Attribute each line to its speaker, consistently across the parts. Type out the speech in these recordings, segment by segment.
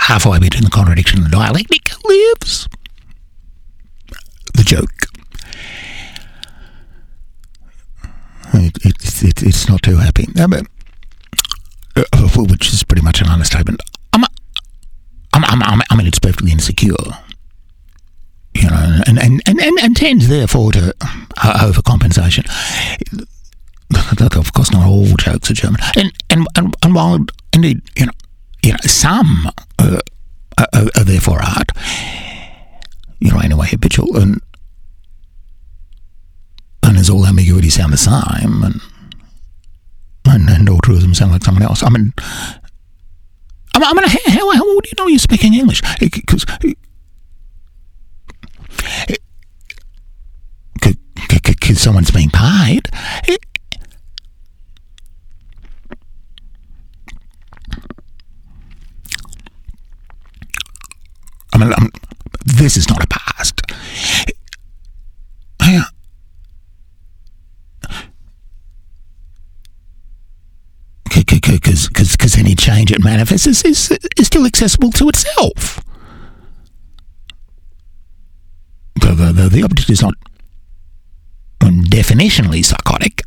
Speaker 1: halfway between the contradiction and the dialectic lives the joke. It's not too happy, which is pretty much an understatement. I mean, it's perfectly insecure, you know, and tends therefore to overcompensation. Look, of course, not all jokes are German, and while indeed, you know, some are therefore art, you know, anyway, habitual, and as all ambiguity sound the same, and all truism sound like someone else. I mean, how would you know you're speaking English? Because someone's being paid. I mean, this is not a past. Because any change it manifests is still accessible to itself. The object is not definitionally psychotic.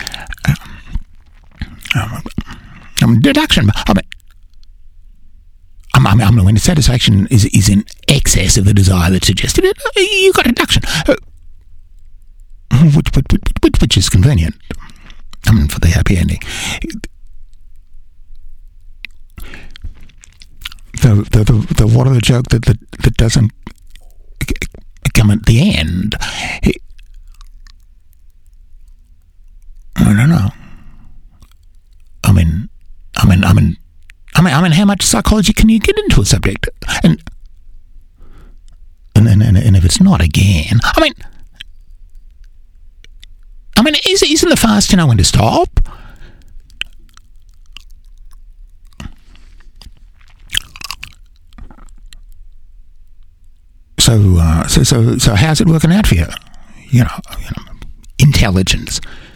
Speaker 1: Deduction. I mean, when satisfaction is in excess of the desire that suggested it, you got deduction, which is convenient. I mean, for the happy ending. The what of the joke that doesn't come at the end. I don't know. I mean, how much psychology can you get into a subject? And if it's not again, I mean, isn't the fast to know when to stop? So how's it working out for you? You know, intelligence.